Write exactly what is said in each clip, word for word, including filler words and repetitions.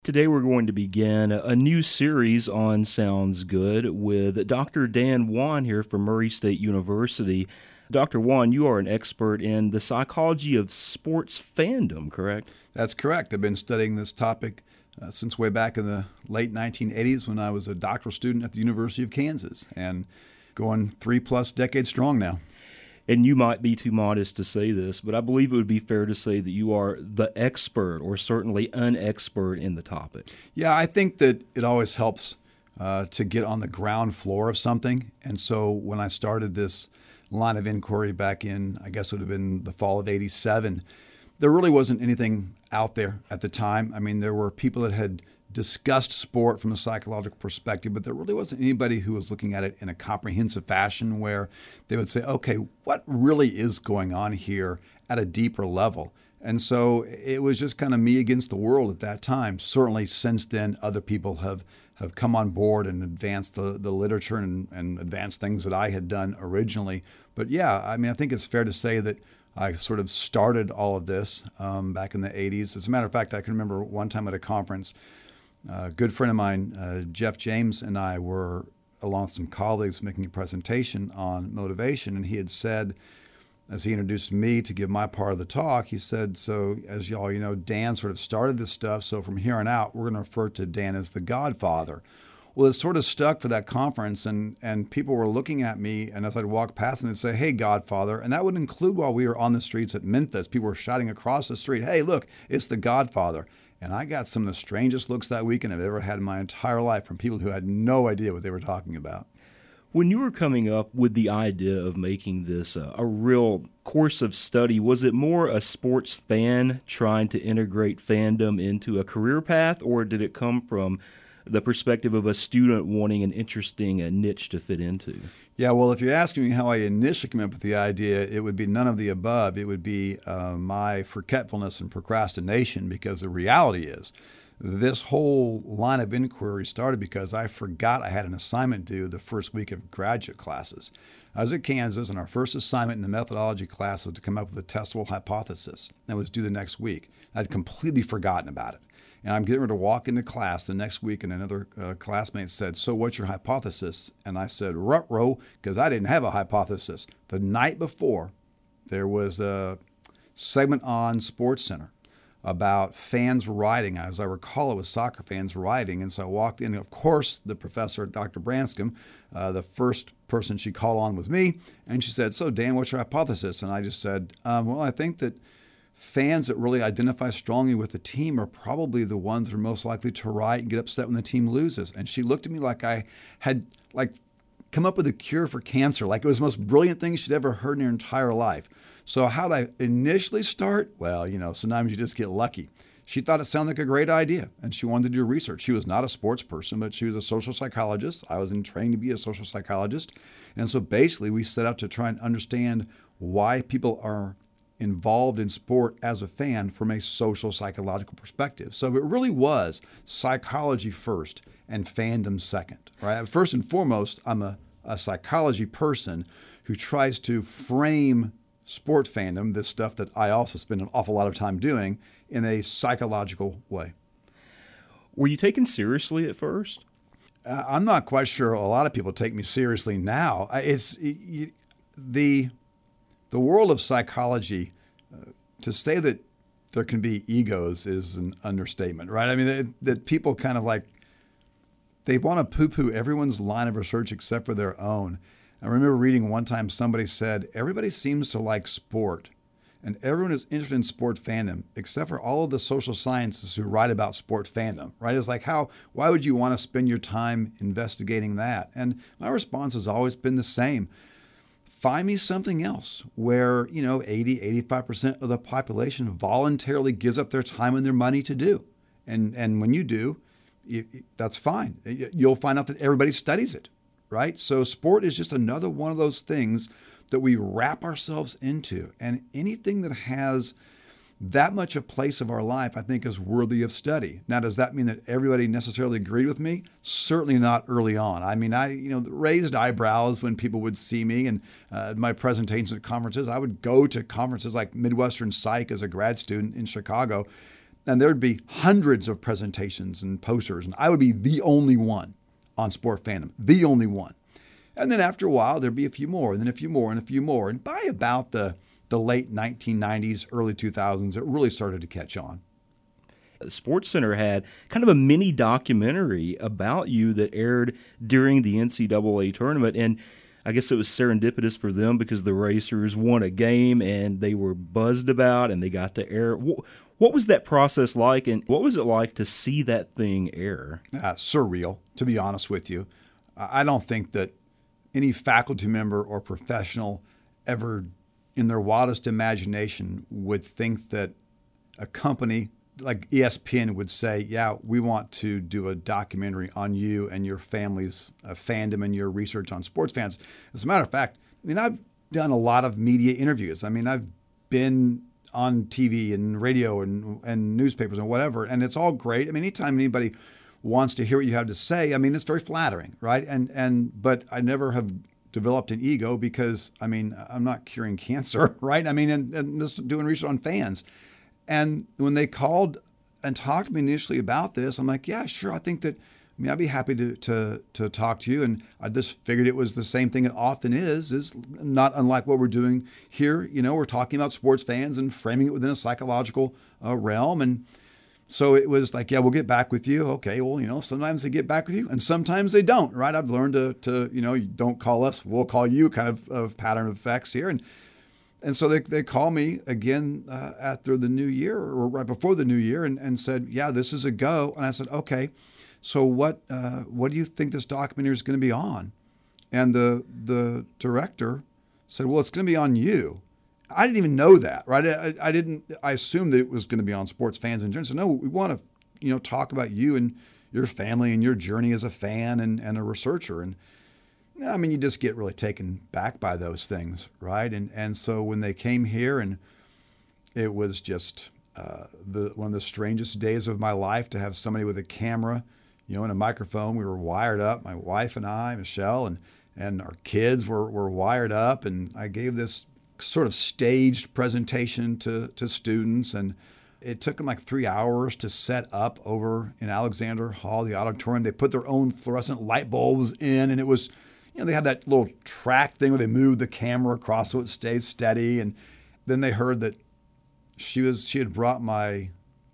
Today we're going to begin a new series on Sounds Good with Doctor Dan Wan here from Murray State University. Doctor Wan, you are an expert in the psychology of sports fandom, correct? That's correct. I've been studying this topic uh, since way back in the late nineteen eighties when I was a doctoral student at the University of Kansas, and going three plus decades strong now. And you might be too modest to say this, but I believe it would be fair to say that you are the expert, or certainly an expert in the topic. Yeah, I think that it always helps uh, to get on the ground floor of something. And so when I started this line of inquiry back in, I guess it would have been the fall of eighty-seven, there really wasn't anything out there at the time. I mean, there were people that had discussed sport from a psychological perspective, but there really wasn't anybody who was looking at it in a comprehensive fashion where they would say, okay, what really is going on here at a deeper level? And so it was just kind of me against the world at that time. Certainly since then, other people have, have come on board and advanced the, the literature and, and advanced things that I had done originally. But yeah, I mean, I think it's fair to say that I sort of started all of this um, back in the eighties. As a matter of fact, I can remember one time at a conference, a good friend of mine, uh, Jeff James, and I were, along with some colleagues, making a presentation on motivation. And he had said, as he introduced me to give my part of the talk, he said, so as y'all, you know, Dan sort of started this stuff. So from here on out, we're going to refer to Dan as the Godfather. Well, it sort of stuck for that conference, and, and people were looking at me, and as I'd walk past them, they'd say, hey, Godfather. And that would include while we were on the streets at Memphis. People were shouting across the street, hey, look, it's the Godfather. And I got some of the strangest looks that weekend I've ever had in my entire life from people who had no idea what they were talking about. When you were coming up with the idea of making this uh, a real course of study, was it more a sports fan trying to integrate fandom into a career path, or did it come from the perspective of a student wanting an interesting uh, niche to fit into? Yeah, well, if you're asking me how I initially came up with the idea, it would be none of the above. It would be uh, my forgetfulness and procrastination, because the reality is this whole line of inquiry started because I forgot I had an assignment due the first week of graduate classes. I was at Kansas, and our first assignment in the methodology class was to come up with a testable hypothesis. That was due the next week. I'd completely forgotten about it. And I'm getting ready to walk into class the next week, and another uh, classmate said, so what's your hypothesis? And I said, ruh-roh, because I didn't have a hypothesis. The night before, there was a segment on SportsCenter about fans rioting. As I recall, it was soccer fans rioting. And so I walked in. Of course, the professor, Doctor Branscombe, uh, the first person she called on was me. And she said, so Dan, what's your hypothesis? And I just said, um, well, I think that fans that really identify strongly with the team are probably the ones that are most likely to riot and get upset when the team loses. And she looked at me like I had like come up with a cure for cancer, like it was the most brilliant thing she'd ever heard in her entire life. So how did I initially start? Well, you know, sometimes you just get lucky. She thought it sounded like a great idea, and she wanted to do research. She was not a sports person, but she was a social psychologist. I was in training to be a social psychologist. And so basically we set out to try and understand why people are involved in sport as a fan from a social psychological perspective. So it really was psychology first and fandom second, right? First and foremost, I'm a, a psychology person who tries to frame sport fandom, this stuff that I also spend an awful lot of time doing, in a psychological way. Were you taken seriously at first? Uh, I'm not quite sure a lot of people take me seriously now. It's it, the The world of psychology, uh, to say that there can be egos is an understatement, right? I mean, that, that people kind of like, they want to poo-poo everyone's line of research except for their own. I remember reading one time somebody said, everybody seems to like sport, and everyone is interested in sport fandom, except for all of the social scientists who write about sport fandom, right? It's like, how, why would you want to spend your time investigating that? And my response has always been the same. Find me something else where, you know, eighty, eighty-five percent of the population voluntarily gives up their time and their money to do. And and when you do, you, that's fine. You'll find out that everybody studies it, right? So sport is just another one of those things that we wrap ourselves into. And anything that has that much a place of our life, I think, is worthy of study. Now, does that mean that everybody necessarily agreed with me? Certainly not early on. I mean, I, you know, raised eyebrows when people would see me and uh, my presentations at conferences. I would go to conferences like Midwestern Psych as a grad student in Chicago. and there would be hundreds of presentations and posters, and I would be the only one on Sport Fandom, the only one. And then after a while, there'd be a few more, and then a few more, and a few more. And by about the, the late nineteen nineties, early two thousands, it really started to catch on. SportsCenter had kind of a mini documentary about you that aired during the N C double A tournament, and I guess it was serendipitous for them because the Racers won a game and they were buzzed about and they got to air. What was that process like, and what was it like to see that thing air? Uh, surreal, to be honest with you. I don't think that any faculty member or professional ever in their wildest imagination would think that a company like E S P N would say, yeah, we want to do a documentary on you and your family's uh, fandom and your research on sports fans. As a matter of fact, I mean, I've done a lot of media interviews. I mean, I've been on T V and radio and, and newspapers and whatever, and it's all great. I mean, anytime anybody wants to hear what you have to say, I mean, it's very flattering, right? And and but I never have developed an ego because, I mean, I'm not curing cancer, right? I mean, and, and just doing research on fans. And when they called and talked to me initially about this, I'm like, yeah, sure. I think that, I mean, I'd be happy to, to, to talk to you. And I just figured it was the same thing it often is, is not unlike what we're doing here. You know, we're talking about sports fans and framing it within a psychological uh, realm. And so it was like, yeah, we'll get back with you. Okay, well, you know, sometimes they get back with you and sometimes they don't, right? I've learned to, to you know, don't call us, we'll call you kind of, of pattern of effects here. And And so they they call me again uh, after the new year or right before the new year and, and said, yeah, this is a go. And I said, okay, so what uh, what do you think this documentary is going to be on? And the the director said, well, it's going to be on you. I didn't even know that, right? I, I didn't. I assumed that it was going to be on sports fans in general. So no, we want to, you know, talk about you and your family and your journey as a fan and, and a researcher. And I mean, you just get really taken back by those things, right? And and so when they came here, and it was just uh, the one of the strangest days of my life to have somebody with a camera, you know, and a microphone. We were wired up, my wife and I, Michelle, and and our kids were were wired up, and I gave this sort of staged presentation to to students, and it took them like three hours to set up over in Alexander Hall, the auditorium. They put their own fluorescent light bulbs in, and it was, you know, they had that little track thing where they moved the camera across so it stayed steady. And then they heard that she was she had brought my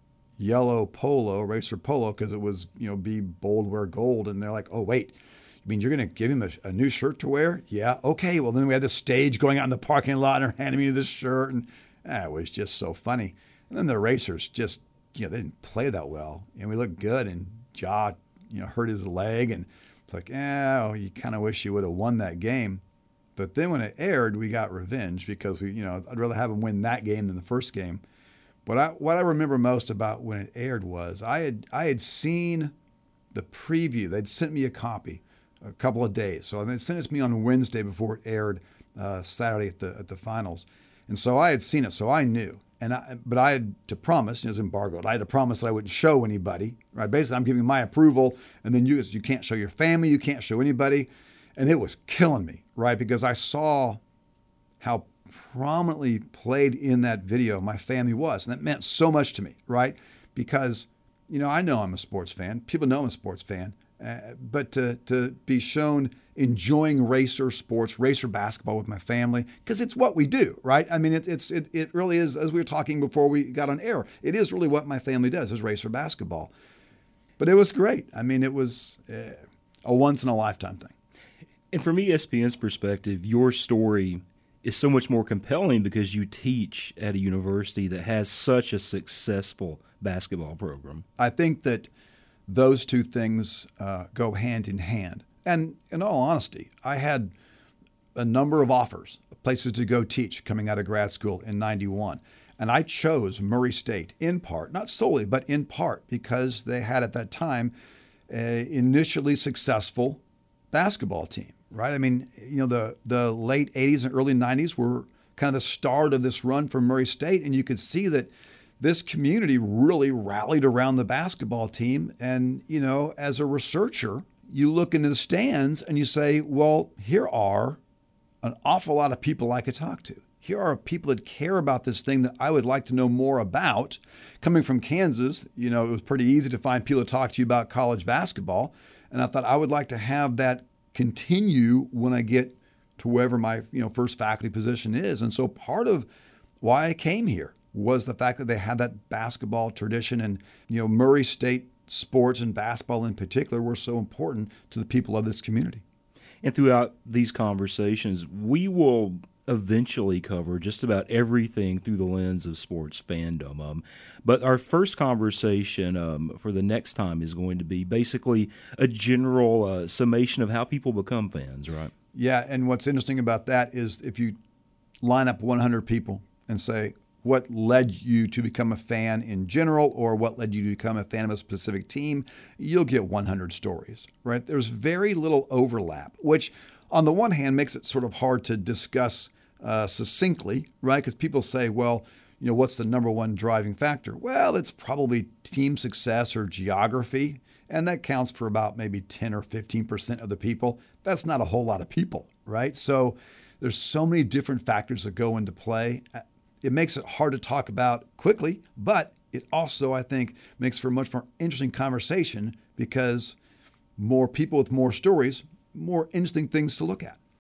yellow polo, racer polo, because it was, you know, be bold, wear gold. And they're like, oh, wait, you mean you're going to give him a, a new shirt to wear? Yeah, okay. Well, then we had the stage going out in the parking lot and her handing me this shirt. And ah, it was just so funny. And then the racers just, you know, they didn't play that well. And we looked good, and Ja, you know, hurt his leg. And it's like, oh, you kind of wish you would have won that game. But then when it aired, we got revenge because we, you know, I'd rather have them win that game than the first game. But I, what I remember most about when it aired was I had I had seen the preview. They'd sent me a copy a couple of days. So they sent it to me on Wednesday before it aired uh, Saturday at the at the finals. And so I had seen it, so I knew. And I, but I had to promise, it was embargoed. I had to promise that I wouldn't show anybody. Right? Basically, I'm giving my approval, and then you you can't show your family, you can't show anybody. And it was killing me, right? Because I saw how prominently played in that video my family was. And that meant so much to me, right? Because, you know, I know I'm a sports fan. People know I'm a sports fan. Uh, but to, to be shown enjoying racer sports, racer basketball with my family, because it's what we do, right? I mean, it, it's it, it really is, as we were talking before we got on air, it is really what my family does, is racer basketball. But it was great. I mean, it was uh, a once-in-a-lifetime thing. And from E S P N's perspective, your story is so much more compelling because you teach at a university that has such a successful basketball program. I think that those two things uh, go hand in hand. And in all honesty, I had a number of offers, places to go teach coming out of grad school in ninety-one. And I chose Murray State in part, not solely, but in part, because they had at that time an initially successful basketball team, right? I mean, you know, the, the late eighties and early nineties were kind of the start of this run for Murray State. And you could see that this community really rallied around the basketball team. And, you know, as a researcher, you look into the stands and you say, well, here are an awful lot of people I could talk to. here are people that care about this thing that I would like to know more about. Coming from Kansas, you know, it was pretty easy to find people to talk to you about college basketball. And I thought I would like to have that continue when I get to wherever my, you know, first faculty position is. And so part of why I came here was the fact that they had that basketball tradition, and, you know, Murray State sports and basketball in particular were so important to the people of this community. And throughout these conversations, we will eventually cover just about everything through the lens of sports fandom. Um, but our first conversation um, for the next time is going to be basically a general uh, summation of how people become fans, right? Yeah, and what's interesting about that is if you line up one hundred people and say, what led you to become a fan in general, or what led you to become a fan of a specific team, you'll get one hundred stories, right? There's very little overlap, which on the one hand makes it sort of hard to discuss uh, succinctly, right? Because people say, well, you know, what's the number one driving factor? Well, it's probably team success or geography, and that counts for about maybe ten or fifteen percent of the people. That's not a whole lot of people, right? So there's so many different factors that go into play. It makes it hard to talk about quickly, but it also, I think, makes for a much more interesting conversation, because more people with more stories, more interesting things to look at.